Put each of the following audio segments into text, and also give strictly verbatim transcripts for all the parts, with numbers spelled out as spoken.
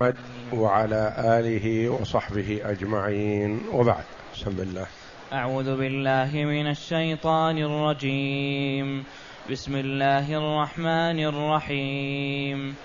وعلى آله وصحبه أجمعين، وبعد. بسم الله. أعوذ بالله من الشيطان الرجيم. بسم الله الرحمن الرحيم.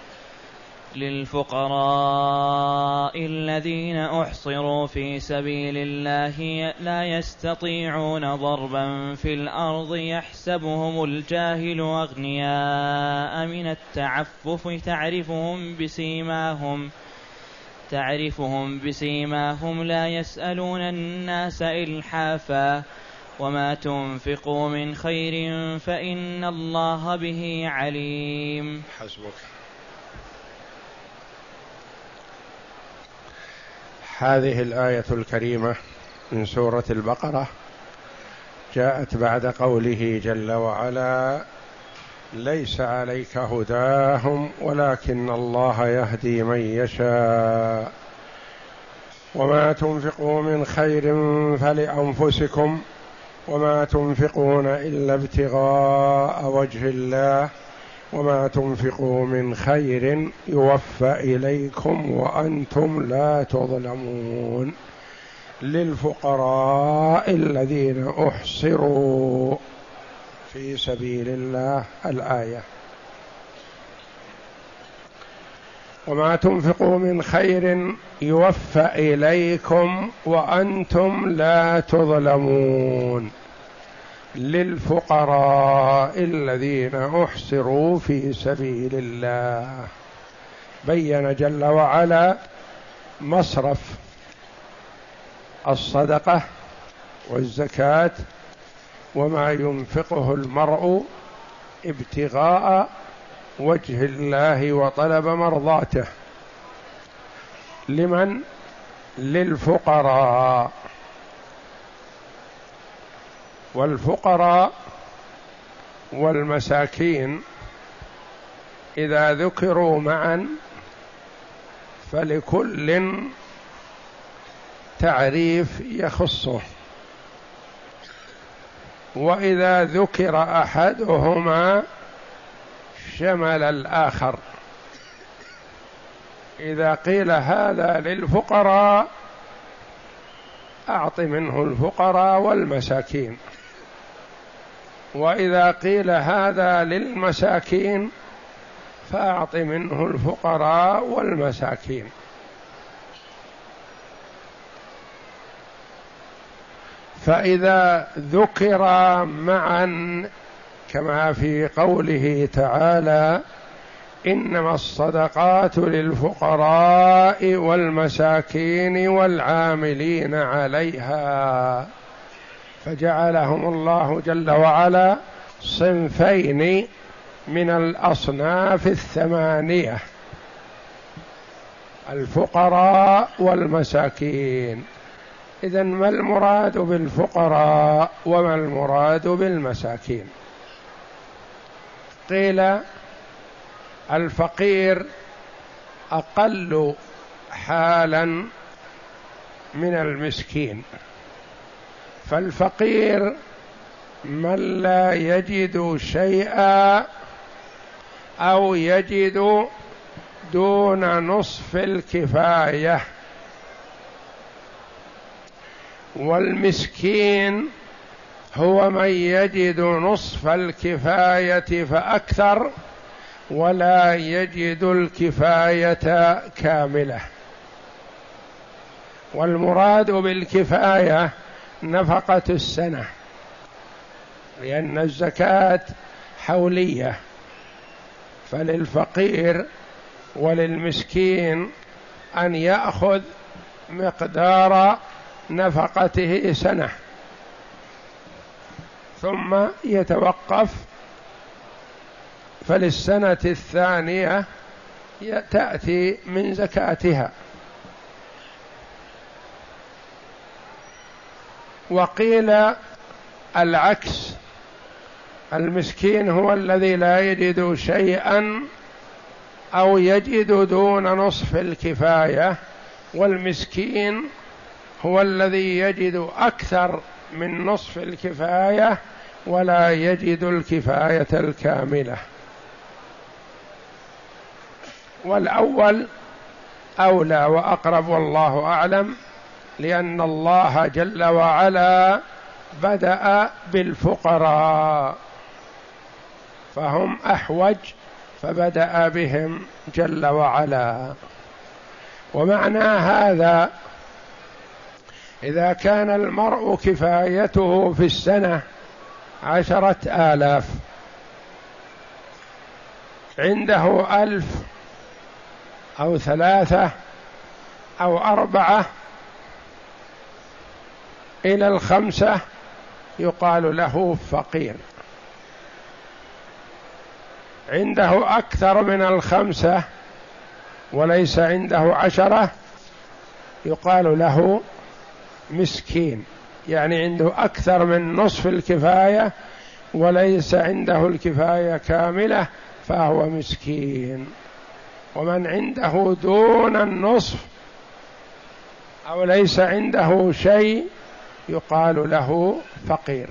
للفقراء الذين أحصروا في سبيل الله لا يستطيعون ضربا في الأرض يحسبهم الجاهل أغنياء من التعفف تعرفهم بسيماهم تعرفهم بسيماهم لا يسألون الناس إلحافا وما تنفقوا من خير فإن الله به عليم. حسبك. هذه الآية الكريمة من سورة البقرة جاءت بعد قوله جل وعلا: ليس عليك هداهم ولكن الله يهدي من يشاء وما تنفقوا من خير فلأنفسكم وما تنفقون إلا ابتغاء وجه الله وما تنفقوا من خير يوفى إليكم وأنتم لا تظلمون. للفقراء الذين أحصروا في سبيل الله. الآية: وما تنفقوا من خير يوفى إليكم وأنتم لا تظلمون. للفقراء الذين أحصروا في سبيل الله. بين جل وعلا مصرف الصدقة والزكاة وما ينفقه المرء ابتغاء وجه الله وطلب مرضاته. لمن؟ للفقراء. والفقراء والمساكين إذا ذكروا معا فلكل تعريف يخصه، وإذا ذكر أحدهما شمل الآخر. إذا قيل هذا للفقراء أعط منه الفقراء والمساكين، وإذا قيل هذا للمساكين فأعط منه الفقراء والمساكين. فإذا ذكر معا كما في قوله تعالى: إنما الصدقات للفقراء والمساكين والعاملين عليها، فجعلهم الله جل وعلا صنفين من الأصناف الثمانية: الفقراء والمساكين. إذن ما المراد بالفقراء وما المراد بالمساكين؟ قيل الفقير أقل حالا من المسكين، فالفقير من لا يجد شيئا أو يجد دون نصف الكفاية، والمسكين هو من يجد نصف الكفاية فأكثر ولا يجد الكفاية كاملة. والمراد بالكفاية نفقة السنة، لأن الزكاة حولية، فللفقير وللمسكين أن يأخذ مقدار نفقته سنة ثم يتوقف، فللسنة الثانية تأتي من زكاتها. وقيل العكس: المسكين هو الذي لا يجد شيئا أو يجد دون نصف الكفاية، والمسكين هو الذي يجد أكثر من نصف الكفاية ولا يجد الكفاية الكاملة. والأول أولى وأقرب والله أعلم، لأن الله جل وعلا بدأ بالفقراء فهم أحوج، فبدأ بهم جل وعلا. ومعنى هذا إذا كان المرء كفايته في السنة عشرة آلاف، عنده ألف أو ثلاثة أو أربعة إلى الخمسة، يقال له فقير. عنده أكثر من الخمسة وليس عنده عشرة، يقال له مسكين، يعني عنده أكثر من نصف الكفاية وليس عنده الكفاية كاملة فهو مسكين. ومن عنده دون النصف أو ليس عنده شيء يقال له فقير.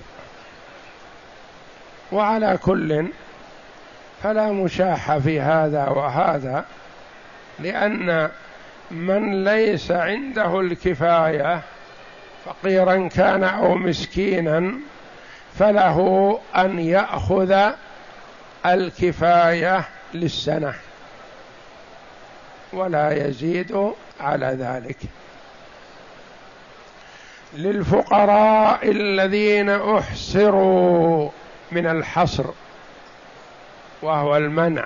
وعلى كل فلا مشاح في هذا وهذا، لأن من ليس عنده الكفاية فقيرا كان أو مسكينا فله أن يأخذ الكفاية للسنة ولا يزيد على ذلك. للفقراء الذين أحصروا من الحصر وهو المنع،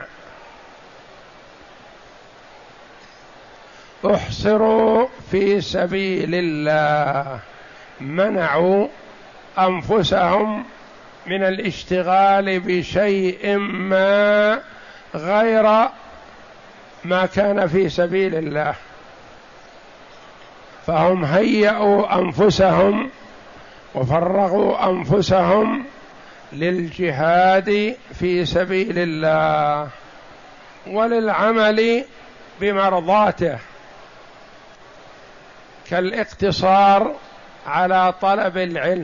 احصروا في سبيل الله، منعوا أنفسهم من الاشتغال بشيء ما غير ما كان في سبيل الله، فهم هيئوا أنفسهم وفرغوا أنفسهم للجهاد في سبيل الله وللعمل بمرضاته، كالاقتصار على طلب العلم.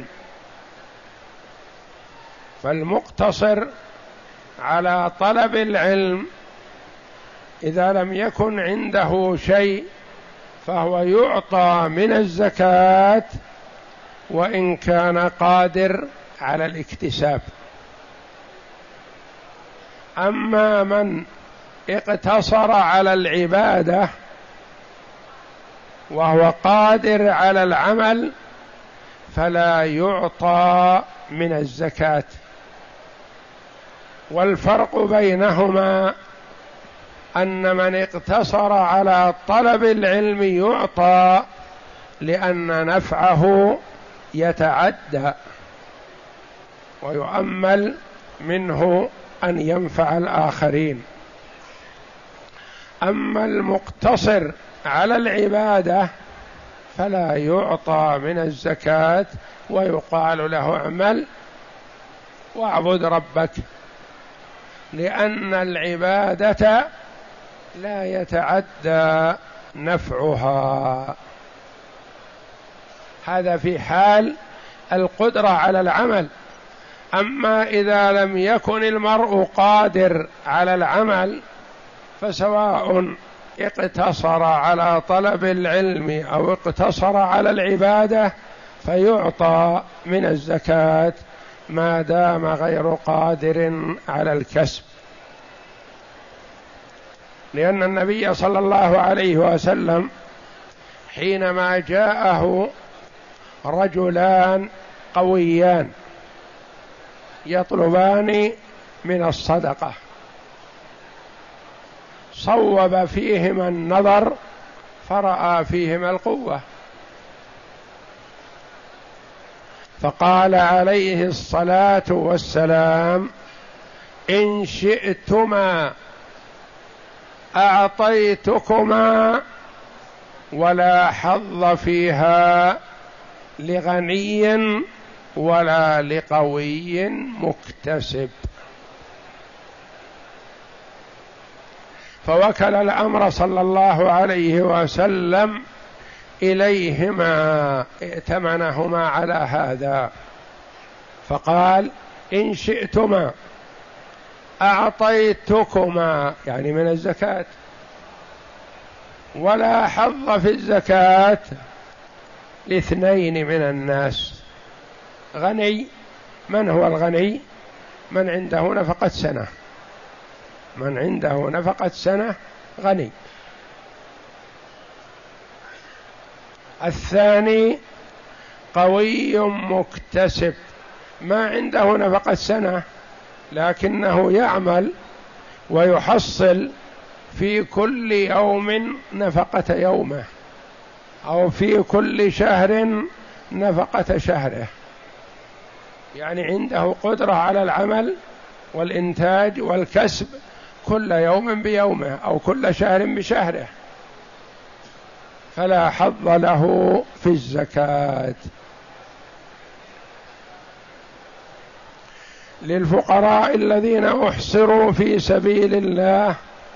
فالمقتصر على طلب العلم إذا لم يكن عنده شيء فهو يعطى من الزكاة وإن كان قادر على الاكتساب. أما من اقتصر على العبادة وهو قادر على العمل فلا يعطى من الزكاة. والفرق بينهما أن من اقتصر على طلب العلم يعطى لأن نفعه يتعدى ويؤمل منه أن ينفع الآخرين. أما المقتصر على العبادة فلا يعطى من الزكاة ويقال له اعمل واعبد ربك، لأن العبادة لا يتعدى نفعها. هذا في حال القدرة على العمل. أما إذا لم يكن المرء قادر على العمل فسواء اقتصر على طلب العلم أو اقتصر على العبادة فيعطى من الزكاة ما دام غير قادر على الكسب. لأن النبي صلى الله عليه وسلم حينما جاءه رجلان قويان يطلبان من الصدقة صوب فيهما النظر فرأى فيهما القوة، فقال عليه الصلاة والسلام: إن شئتما أعطيتكما ولا حظ فيها لغني ولا لقوي مكتسب. فوكل الأمر صلى الله عليه وسلم إليهما، ائتمنهما على هذا، فقال: إن شئتما أعطيتكما، يعني من الزكاة، ولا حظ في الزكاة لاثنين من الناس. غني، من هو الغني؟ من عنده نفقة سنة، من عنده نفقة سنة غني. الثاني قوي مكتسب، ما عنده نفقة سنة لكنه يعمل ويحصل في كل يوم نفقة يومه، أو في كل شهر نفقة شهره، يعني عنده قدرة على العمل والإنتاج والكسب كل يوم بيومه أو كل شهر بشهره، فلا حظ له في الزكاة. للفقراء الذين أحصروا في سبيل الله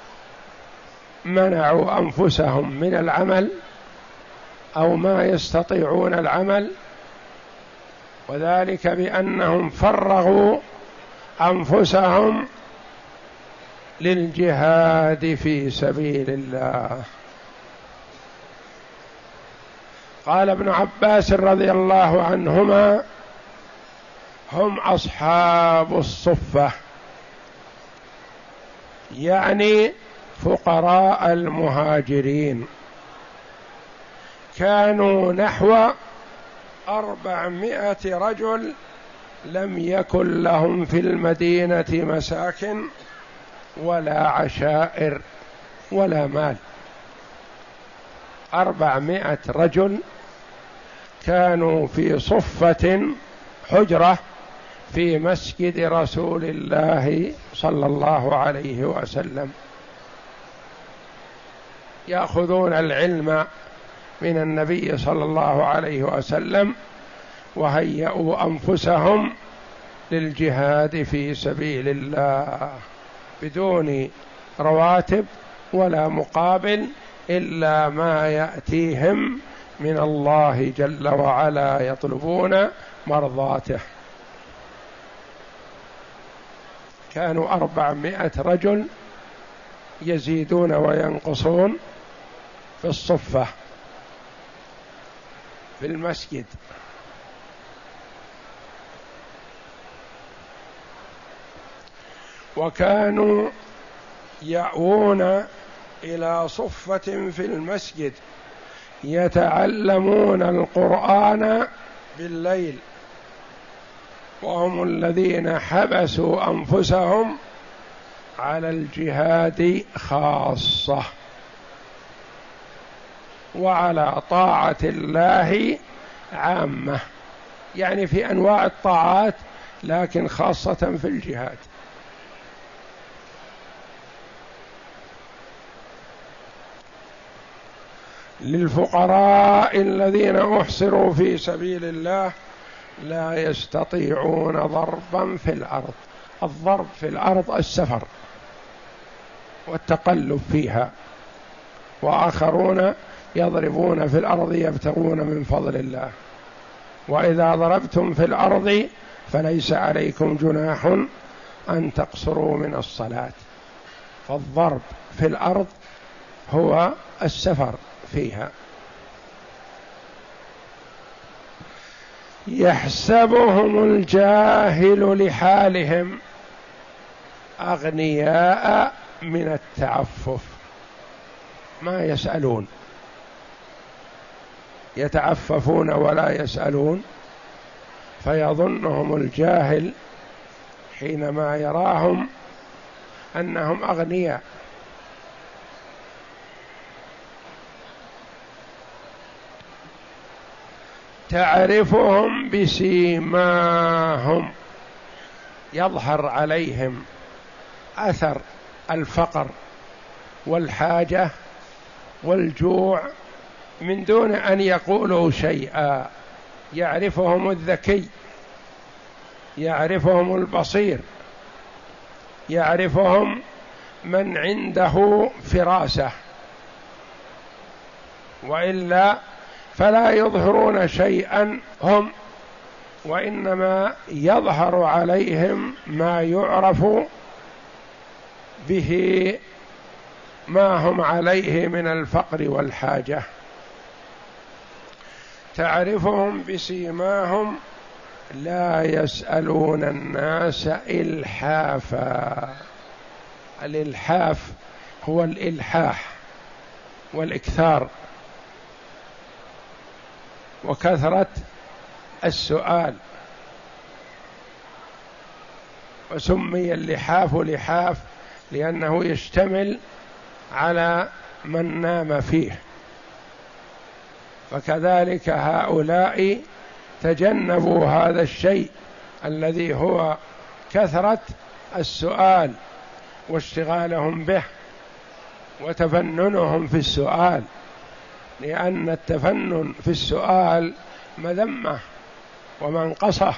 منعوا أنفسهم من العمل أو ما يستطيعون العمل، وذلك بأنهم فرغوا أنفسهم للجهاد في سبيل الله. قال ابن عباس رضي الله عنهما: هم أصحاب الصفة، يعني فقراء المهاجرين، كانوا نحو أربعمائة رجل، لم يكن لهم في المدينة مساكن ولا عشائر ولا مال. أربعمائة رجل كانوا في صفة حجرة في مسجد رسول الله صلى الله عليه وسلم، يأخذون العلم من النبي صلى الله عليه وسلم، وهيئوا أنفسهم للجهاد في سبيل الله بدون رواتب ولا مقابل إلا ما يأتيهم من الله جل وعلا، يطلبون مرضاته. كانوا أربعمائة رجل يزيدون وينقصون في الصفة في المسجد. وكانوا يأوون إلى صفة في المسجد يتعلمون القرآن بالليل، وهم الذين حبسوا أنفسهم على الجهاد خاصة وعلى طاعة الله عامة، يعني في أنواع الطاعات لكن خاصة في الجهاد. للفقراء الذين أحصروا في سبيل الله لا يستطيعون ضربا في الأرض. الضرب في الأرض السفر والتقلب فيها، وآخرون يضربون في الأرض يبتغون من فضل الله. وإذا ضربتم في الأرض فليس عليكم جناح أن تقصروا من الصلاة. فالضرب في الأرض هو السفر فيها. يحسبهم الجاهل لحالهم أغنياء من التعفف، ما يسألون، يتعففون ولا يسألون، فيظنهم الجاهل حينما يراهم أنهم أغنياء. تعرفهم بسيماهم، يظهر عليهم أثر الفقر والحاجة والجوع من دون أن يقولوا شيئا. يعرفهم الذكي، يعرفهم البصير، يعرفهم من عنده فراسة، وإلا فلا يظهرون شيئا هم، وإنما يظهر عليهم ما يعرف به ما هم عليه من الفقر والحاجة. تعرفهم بسيماهم لا يسألون الناس إلحافا. الإلحاف هو الإلحاح والإكثار وكثرة السؤال، وسمي اللحاف لحاف لأنه يشتمل على من نام فيه. فكذلك هؤلاء تجنبوا هذا الشيء الذي هو كثرة السؤال واشتغالهم به وتفننهم في السؤال، لأن التفنن في السؤال مذمة ومنقصة،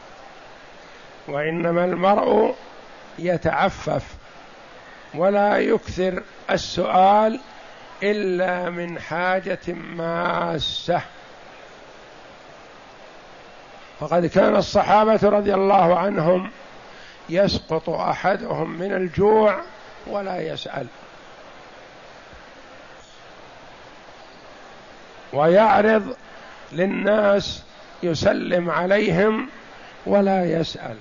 وإنما المرء يتعفف ولا يكثر السؤال إلا من حاجة ماسة. فقد كان الصحابة رضي الله عنهم يسقط أحدهم من الجوع ولا يسأل، ويعرض للناس يسلم عليهم ولا يسأل.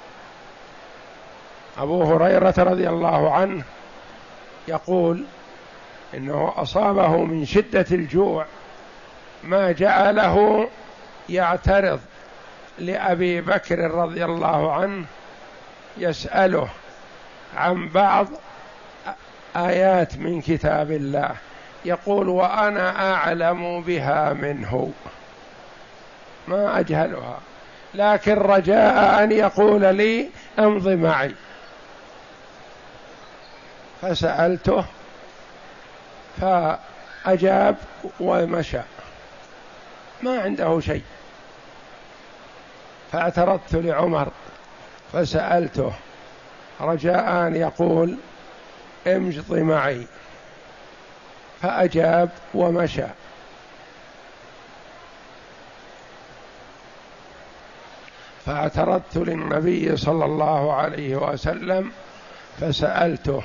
أبو هريرة رضي الله عنه يقول إنه أصابه من شدة الجوع ما جعله يعترض لأبي بكر رضي الله عنه يسأله عن بعض آيات من كتاب الله، يقول وأنا أعلم بها منه، ما أجهلها، لكن رجاء أن يقول لي امض معي. فسألته فأجاب ومشى، ما عنده شيء. فاعترضت لعمر فسألته رجاء أن يقول امض معي، فأجاب ومشى. فاعترضت للنبي صلى الله عليه وسلم فسألته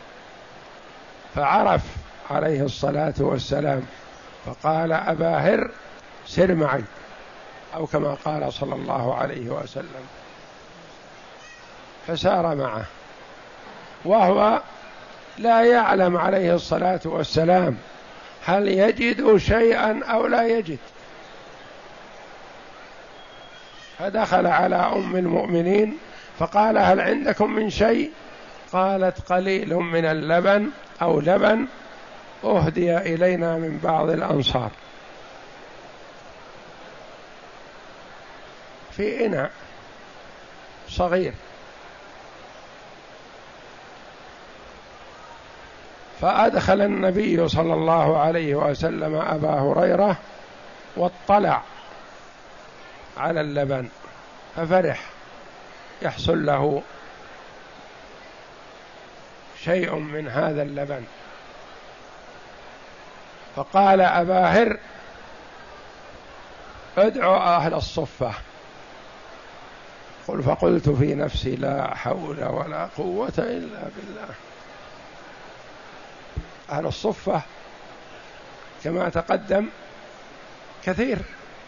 فعرف عليه الصلاة والسلام فقال أبا هر سر معي، أو كما قال صلى الله عليه وسلم، فسار معه وهو لا يعلم عليه الصلاة والسلام هل يجد شيئا أو لا يجد. فدخل على أم المؤمنين فقال هل عندكم من شيء؟ قالت قليل من اللبن أو لبن أهدي إلينا من بعض الأنصار في إناء صغير. فأدخل النبي صلى الله عليه وسلم أبا هريرة واطلع على اللبن ففرح يحصل له شيء من هذا اللبن، فقال أبا هر ادعو أهل الصفة. قل فقلت في نفسي لا حول ولا قوة إلا بالله. أهل الصفة كما تقدم كثير،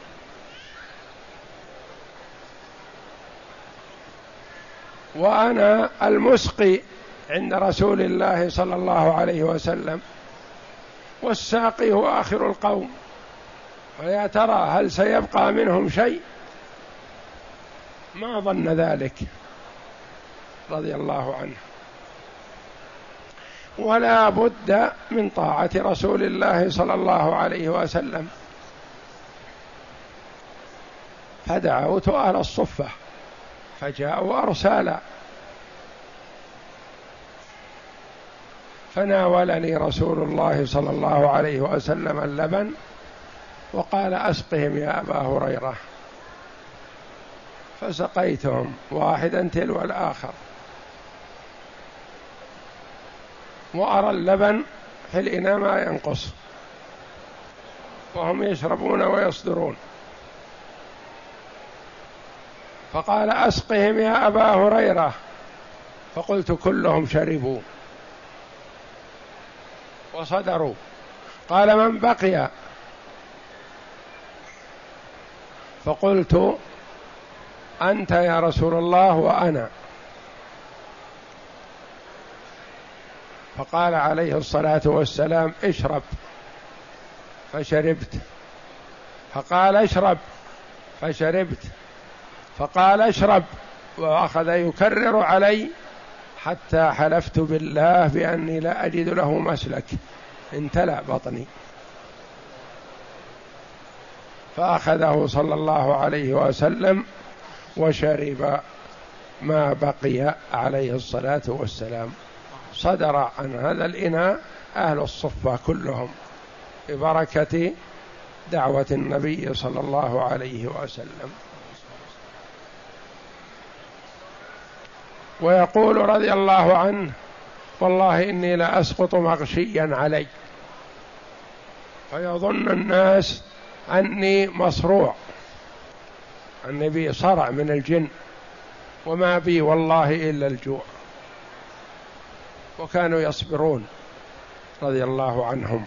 وأنا المسقي عند رسول الله صلى الله عليه وسلم، والساقي هو آخر القوم، ويا ترى هل سيبقى منهم شيء؟ ما ظن ذلك رضي الله عنه. ولا بد من طاعة رسول الله صلى الله عليه وسلم. فدعوت أهل الصفة فجاءوا أرسالا، فناولني رسول الله صلى الله عليه وسلم اللبن وقال أسقهم يا أبا هريرة، فسقيتهم واحدا تلو الآخر، وأرى اللبن في الإناء ما ينقص وهم يشربون ويصدرون. فقال أسقهم يا أبا هريرة، فقلت كلهم شربوا. وصدروا. قال: من بقي؟ فقلت: أنت يا رسول الله وأنا. فقال عليه الصلاة والسلام: اشرب. فشربت. فقال: اشرب. فشربت. فقال: اشرب. وأخذ يكرر علي حتى حلفت بالله بأني لا أجد له مسلك، امتلأ بطني. فأخذه صلى الله عليه وسلم وشرب ما بقي عليه الصلاة والسلام. صدر عن هذا الإناء أهل الصفة كلهم ببركة دعوة النبي صلى الله عليه وسلم. ويقول رضي الله عنه: والله إني لأسقط مغشيا علي، فيظن الناس أني مصروع، أني بي صرع من الجن، وما بي والله إلا الجوع. وكانوا يصبرون رضي الله عنهم.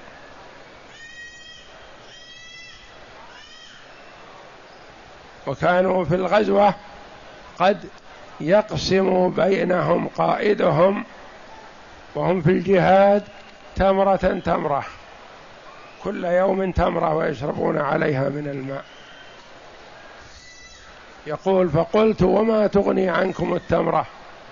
وكانوا في الغزوة قد يقسم بينهم قائدهم وهم في الجهاد تمرة تمرة، كل يوم تمرة ويشربون عليها من الماء. يقول: فقلت: وما تغني عنكم التمرة؟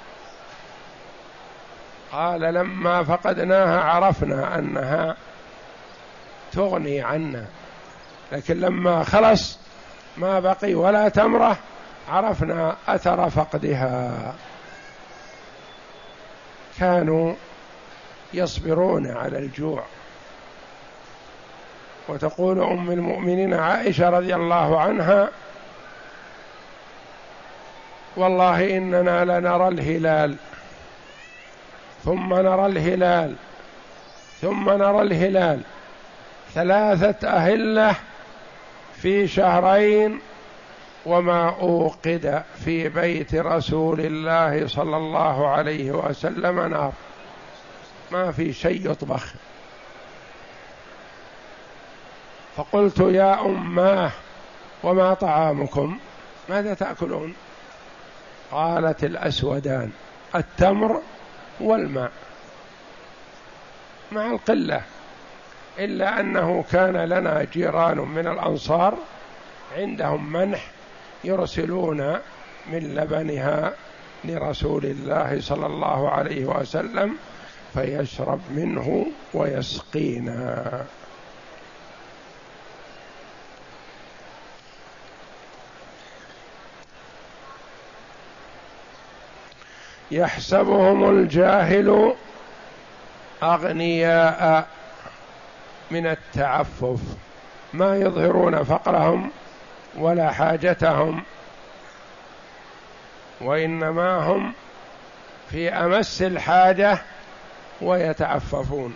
قال: لما فقدناها عرفنا أنها تغني عنا، لكن لما خلص ما بقي ولا تمرة عرفنا أثر فقدها. كانوا يصبرون على الجوع. وتقول أم المؤمنين عائشة رضي الله عنها: والله إننا لنرى الهلال ثم نرى الهلال ثم نرى الهلال ثلاثة أهلة في شهرين، وما أوقد في بيت رسول الله صلى الله عليه وسلم نار، ما في شيء يطبخ. فقلت: يا أماه وما طعامكم؟ ماذا تأكلون؟ قالت: الأسودان، التمر والماء، مع القلة، إلا أنه كان لنا جيران من الأنصار عندهم منح يرسلون من لبنها لرسول الله صلى الله عليه وسلم فيشرب منه ويسقينا. يحسبهم الجاهل أغنياء من التعفف، ما يظهرون فقرهم ولا حاجتهم، وإنما هم في أمس الحاجة ويتعففون.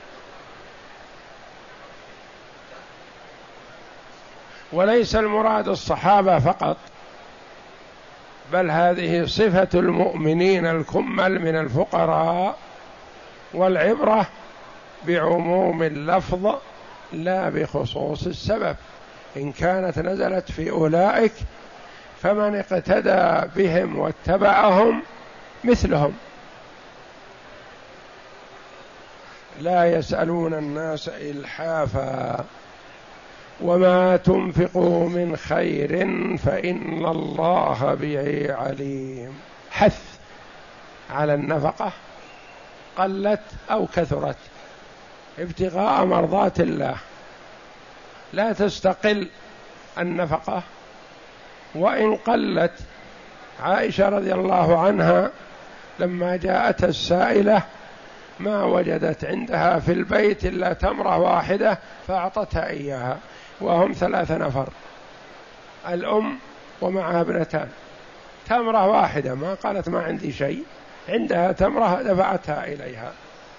وليس المراد الصحابة فقط، بل هذه صفة المؤمنين الكمل من الفقراء، والعبرة بعموم اللفظ لا بخصوص السبب. إن كانت نزلت في أولئك فمن اقتدى بهم واتبعهم مثلهم، لا يسألون الناس إلحافا، وما تنفقوا من خير فإن الله به عليم. حث على النفقة قلت أو كثرت ابتغاء مرضات الله، لا تستقل النفقة وإن قلت. عائشة رضي الله عنها لما جاءت السائلة ما وجدت عندها في البيت إلا تمرة واحدة فأعطتها إياها، وهم ثلاث نفر، الأم ومعها ابنتان، تمرة واحدة، ما قالت ما عندي شيء، عندها تمرة دفعتها إليها.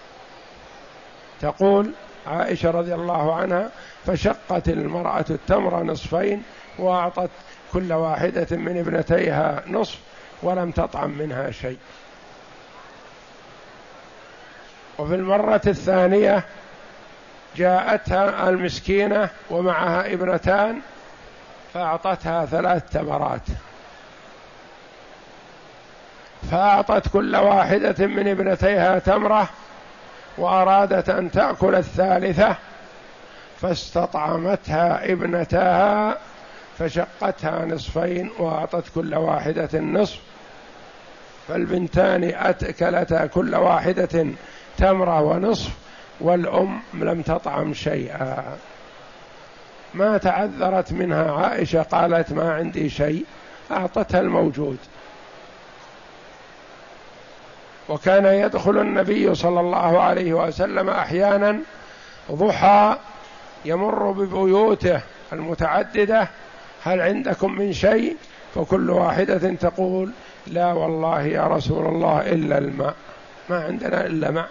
تقول عائشة رضي الله عنها: فشقت المرأة التمر نصفين وأعطت كل واحدة من ابنتيها نصف ولم تطعم منها شيء. وفي المرة الثانية جاءتها المسكينة ومعها ابنتان فأعطتها ثلاث تمرات، فأعطت كل واحدة من ابنتيها تمرة وأرادت أن تأكل الثالثة، فاستطعمتها ابنتها فشقتها نصفين وأعطت كل واحدة النصف، فالبنتان أكلتا كل واحدة تمرة ونصف، والأم لم تطعم شيئا. ما تعذرت منها عائشة، قالت ما عندي شيء، أعطتها الموجود. وكان يدخل النبي صلى الله عليه وسلم أحيانا ضحى يمر ببيوته المتعددة: هل عندكم من شيء؟ فكل واحدة تقول: لا والله يا رسول الله إلا الماء، ما عندنا إلا ماء.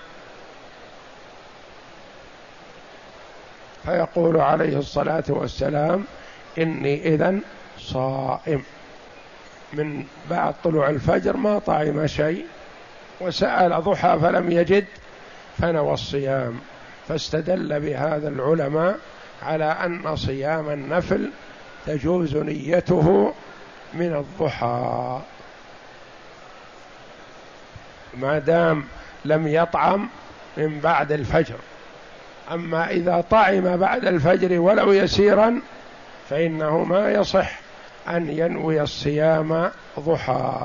فيقول عليه الصلاة والسلام: إني إذن صائم. من بعد طلوع الفجر ما طعم شيء، وسأل ضحى فلم يجد فنوى الصيام. فاستدل بهذا العلماء على أن صيام النفل تجوز نيته من الضحى ما دام لم يطعم من بعد الفجر. أما إذا طعم بعد الفجر ولو يسيرا فإنه ما يصح أن ينوي الصيام ضحى،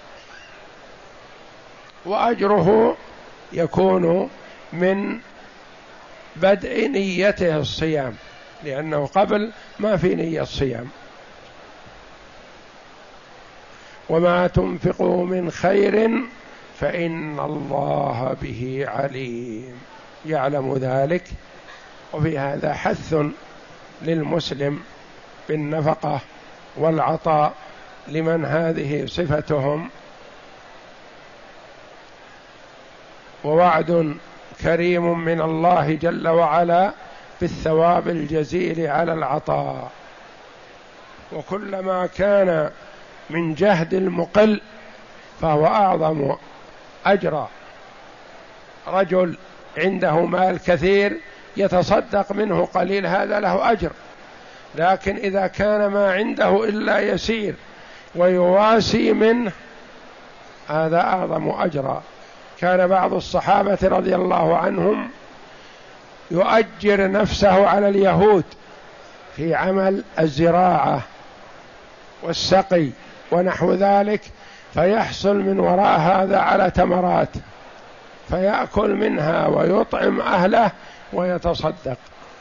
وأجره يكون من بدء نيته الصيام، لأنه قبل ما في نية الصيام. وما تنفقوا من خير فإن الله به عليم، يعلم ذلك. وفي هذا حث للمسلم بالنفقة والعطاء لمن هذه صفتهم، ووعد كريم من الله جل وعلا بالثواب الجزيل على العطاء. وكلما كان من جهد المقل فهو أعظم أجرا. رجل عنده مال كثير يتصدق منه قليل، هذا له أجر، لكن إذا كان ما عنده إلا يسير ويواسي منه هذا أعظم أجرا. كان بعض الصحابة رضي الله عنهم يؤجر نفسه على اليهود في عمل الزراعة والسقي ونحو ذلك، فيحصل من وراء هذا على تمرات فيأكل منها ويطعم أهله ويتصدق.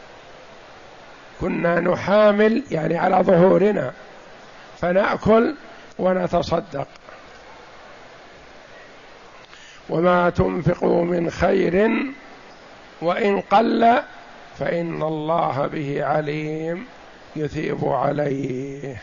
كنا نحامل يعني على ظهورنا فنأكل ونتصدق. وما تنفقوا من خير وإن قل فإن الله به عليم يثيب عليه.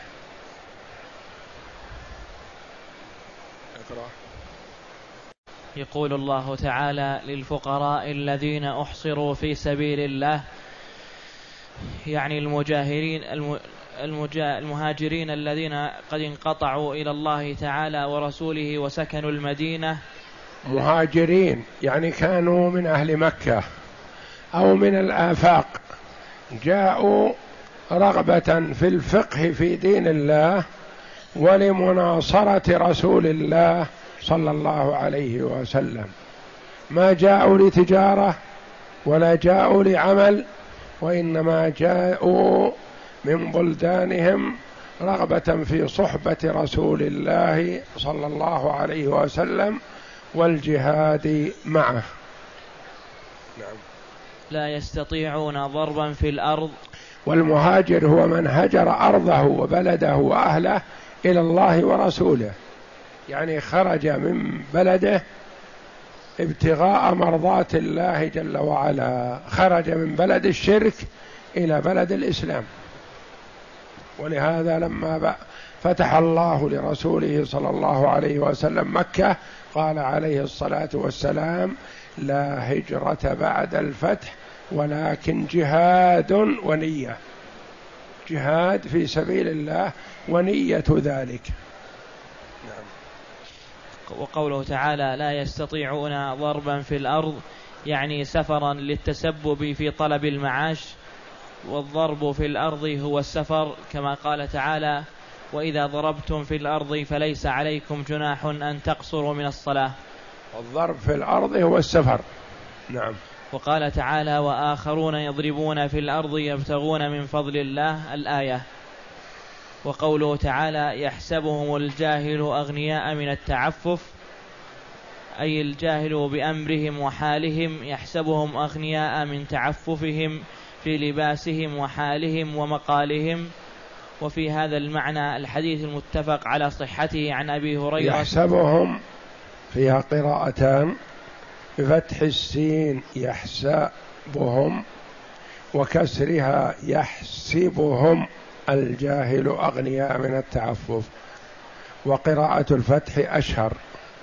يقول الله تعالى: للفقراء الذين أحصروا في سبيل الله، يعني المجاهرين المجا المهاجرين الذين قد انقطعوا إلى الله تعالى ورسوله وسكنوا المدينة. مهاجرين يعني كانوا من أهل مكة أو من الآفاق، جاءوا رغبة في الفقه في دين الله ولمناصرة رسول الله صلى الله عليه وسلم. ما جاءوا لتجارة ولا جاءوا لعمل، وإنما جاءوا من بلدانهم رغبة في صحبة رسول الله صلى الله عليه وسلم والجهاد معه. نعم. لا يستطيعون ضربا في الأرض. والمهاجر هو من هجر أرضه وبلده وأهله إلى الله ورسوله، يعني خرج من بلده ابتغاء مرضات الله جل وعلا، خرج من بلد الشرك إلى بلد الإسلام. ولهذا لما فتح الله لرسوله صلى الله عليه وسلم مكة قال عليه الصلاة والسلام: لا هجرة بعد الفتح ولكن جهاد ونية، جهاد في سبيل الله ونية ذلك. وقوله تعالى: لا يستطيعون ضربا في الأرض، يعني سفرا للتسبب في طلب المعاش، والضرب في الأرض هو السفر، كما قال تعالى: وإذا ضربتم في الأرض فليس عليكم جناح أن تقصروا من الصلاة. الضرب في الأرض هو السفر. نعم. وقال تعالى: وآخرون يضربون في الأرض يبتغون من فضل الله، الآية. وقوله تعالى: يحسبهم الجاهل أغنياء من التعفف، أي الجاهل بأمرهم وحالهم يحسبهم أغنياء من تعففهم في لباسهم وحالهم ومقالهم. وفي هذا المعنى الحديث المتفق على صحته عن أبي هريرة. يحسبهم فيها قراءتان بفتح السين يحسبهم، وكسرها يحسبهم الجاهل أغنياء من التعفف، وقراءة الفتح أشهر،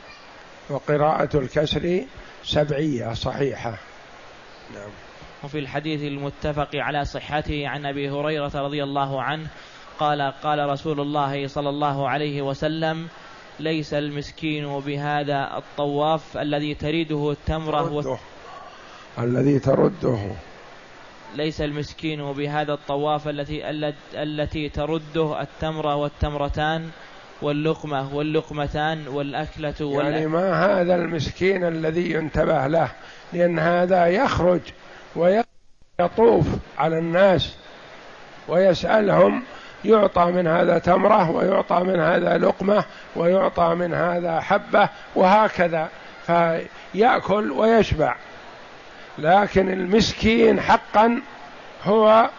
وقراءة الكسر سبعية صحيحة. نعم. وفي الحديث المتفق على صحته عن أبي هريرة رضي الله عنه قال: قال رسول الله صلى الله عليه وسلم: ليس المسكين بهذا الطواف الذي تريده التمرة ترده. الذي ترده ليس المسكين بهذا الطواف التي التي ترده التمرة والتمرتان واللقمة واللقمتان والأكلة والأكلة. يعني ما هذا المسكين الذي ينتبه له، لأن هذا يخرج ويطوف على الناس ويسألهم، يعطى من هذا تمرة ويعطى من هذا لقمة ويعطى من هذا حبة وهكذا، فيأكل ويشبع. لكن المسكين حقا هو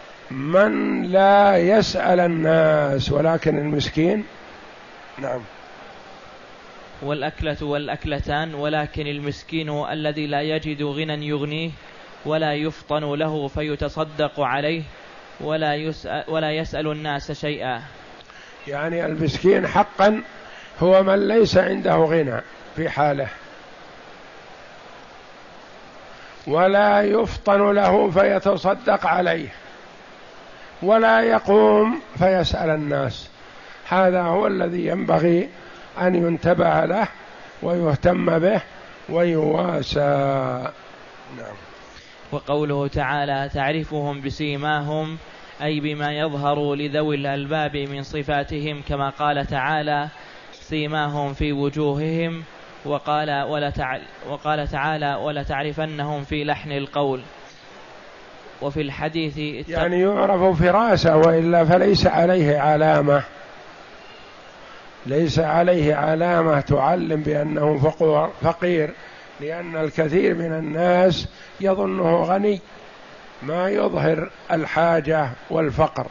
من لا يسأل الناس، ولكن المسكين نعم. والأكلة والأكلتان، ولكن المسكين الذي لا يجد غنى يغنيه ولا يفطن له فيتصدق عليه ولا يسأل, ولا يسأل الناس شيئا. يعني المسكين حقا هو من ليس عنده غنى في حاله ولا يفطن له فيتصدق عليه ولا يقوم فيسأل الناس، هذا هو الذي ينبغي أن ينتبه له ويهتم به ويواسى. نعم. وقوله تعالى: تعرفهم بسيماهم، أي بما يظهر لذوي الألباب من صفاتهم، كما قال تعالى: سيماهم في وجوههم، وقال, ولا تع... وقال تعالى: ولا تعرفنهم في لحن القول. وفي الحديث التق... يعني يعرف فراسة، وإلا فليس عليه علامة، ليس عليه علامة تعلم بأنه فقير، لأن الكثير من الناس يظنه غني ما يظهر الحاجة والفقر.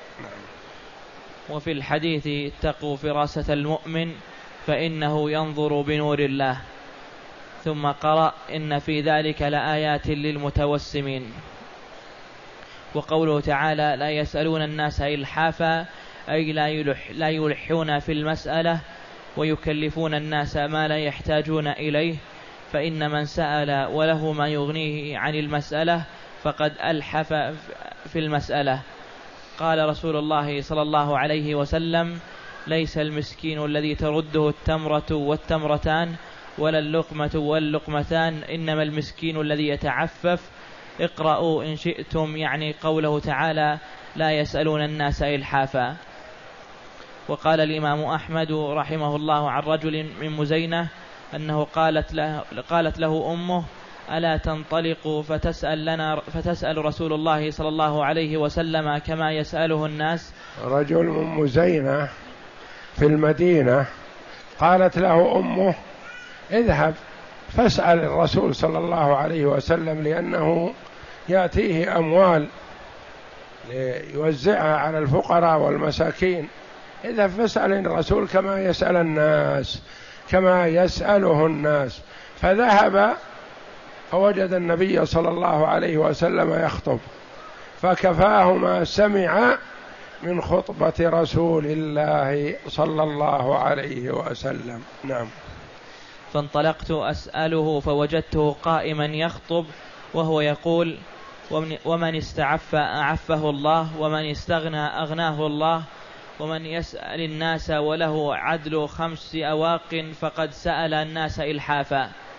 وفي الحديث: اتقوا فراسة المؤمن فإنه ينظر بنور الله. ثم قرأ: إن في ذلك لآيات للمتوسمين. وقوله تعالى: لا يسألون الناس إلحافا، أي لا, يلح لا يلحون في المسألة ويكلفون الناس ما لا يحتاجون إليه، فإن من سأل وله ما يغنيه عن المسألة فقد ألحف في المسألة. قال رسول الله صلى الله عليه وسلم: ليس المسكين الذي ترده التمرة والتمرتان ولا اللقمة واللقمتان، إنما المسكين الذي يتعفف. اقرأوا إن شئتم، يعني قوله تعالى: لا يسألون الناس إلحافا. وقال الإمام أحمد رحمه الله عن رجل من مزينة أنه قالت له, قالت له أمه: ألا تنطلق فتسأل, لنا فتسأل رسول الله صلى الله عليه وسلم كما يسأله الناس؟ رجل من مزينة في المدينة قالت له أمه: اذهب فاسأل الرسول صلى الله عليه وسلم، لأنه يأتيه أموال ليوزعها على الفقراء والمساكين، اذهب فاسأل الرسول كما يسأل الناس كما يسأله الناس. فذهب فوجد النبي صلى الله عليه وسلم يخطب، فكفاه ما سمع من خطبة رسول الله صلى الله عليه وسلم. نعم. فانطلقت أسأله فوجدته قائما يخطب وهو يقول: ومن استعف أعفه الله، ومن استغنى أغناه الله، ومن يسأل الناس وله عدل خمس أواق فقد سأل الناس إلحافا.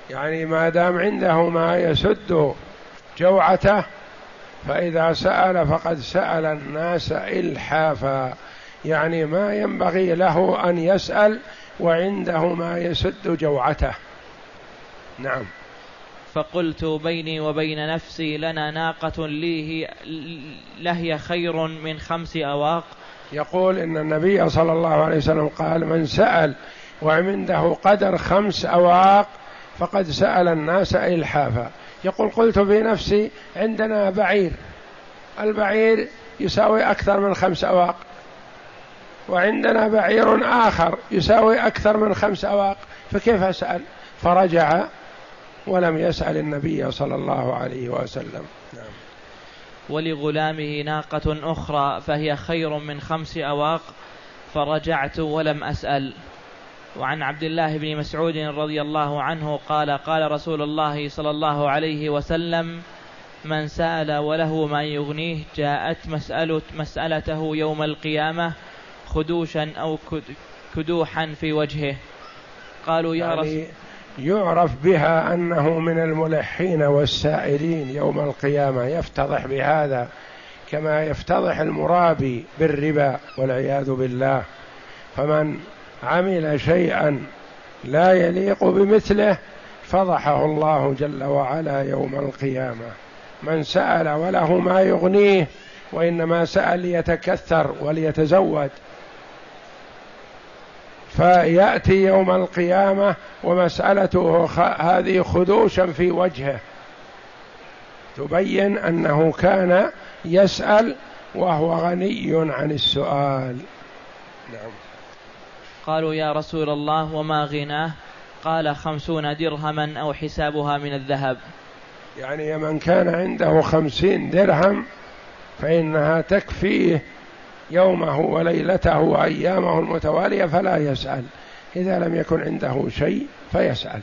يعني ما دام عنده ما يسد جوعته فإذا سأل فقد سأل الناس إلحافا، يعني ما ينبغي له أن يسأل وعنده ما يسد جوعته. نعم. فقلت بيني وبين نفسي لنا ناقة لي لهي خير من خمس أواق. يقول إن النبي صلى الله عليه وسلم قال من سأل وعنده قدر خمس أواق فقد سأل الناس إلحافا. يقول قلت في نفسي عندنا بعير، البعير يساوي أكثر من خمس أواق، وعندنا بعير آخر يساوي أكثر من خمس أواق، فكيف أسأل؟ فرجع ولم يسأل النبي صلى الله عليه وسلم. نعم. ولغلامه ناقة أخرى فهي خير من خمس أواق، فرجعت ولم أسأل. وعن عبد الله بن مسعود رضي الله عنه قال قال رسول الله صلى الله عليه وسلم من سأل وله ما يغنيه جاءت مسألة مسألته يوم القيامة خدوشا أو كدوحا في وجهه. قالوا يا رسول يعني يعرف بها أنه من الملحين والسائلين يوم القيامة، يفتضح بهذا كما يفتضح المرابي بالربا والعياذ بالله. فمن عمل شيئا لا يليق بمثله فضحه الله جل وعلا يوم القيامة. من سأل وله ما يغنيه وإنما سأل ليتكثر وليتزود، فيأتي يوم القيامة ومسألته هذه خدوشا في وجهه، تبين أنه كان يسأل وهو غني عن السؤال. نعم. قالوا يا رسول الله وما غناه؟ قال خمسون درهما أو حسابها من الذهب. يعني من كان عنده خمسين درهم فإنها تكفيه يومه وليلته وأيامه المتوالية فلا يسأل، إذا لم يكن عنده شيء فيسأل.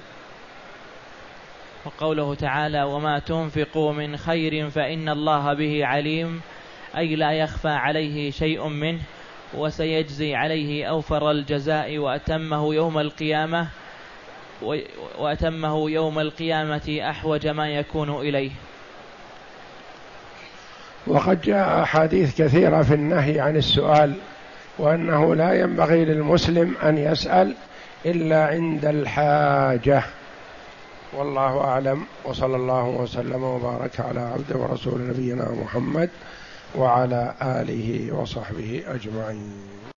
وقوله تعالى وما تنفقوا من خير فإن الله به عليم، أي لا يخفى عليه شيء منه وسيجزي عليه أوفر الجزاء وأتمه يوم القيامة وأتمه يوم القيامة أحوج ما يكون إليه. وقد جاء أحاديث كثيرة في النهي عن السؤال، وأنه لا ينبغي للمسلم أن يسأل إلا عند الحاجة. والله أعلم، وصلى الله وسلم وبارك على عبده ورسول نبينا محمد وعلى آله وصحبه أجمعين.